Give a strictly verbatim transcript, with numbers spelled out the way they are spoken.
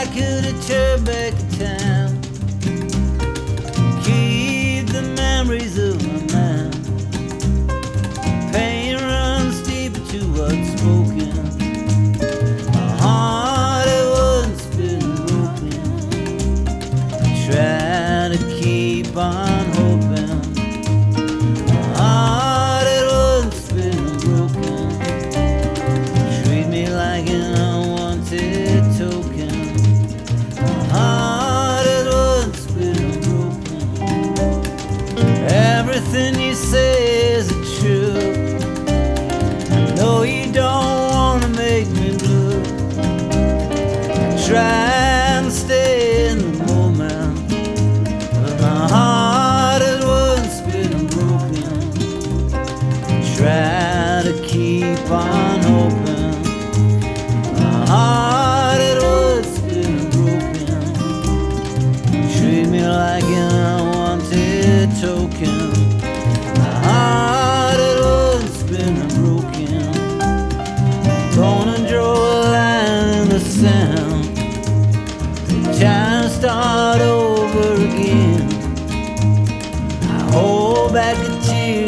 I could have turned back time, keep the memories of my mind. Pain runs deep to what's spoken. My heart it once been broken. Try to keep on hoping. My heart it once been broken. Treat me like an unwanted token. My heart it once been broken. Everything you say is true. I know you don't wanna make me blue. I try and stay in the moment, but my heart had once been broken. Try to keep on hoping. My heart had once been broken. Treat me like an unwanted token. My heart had once been broken. Gonna draw a line in the sand. Time to start over again. I hold back a tear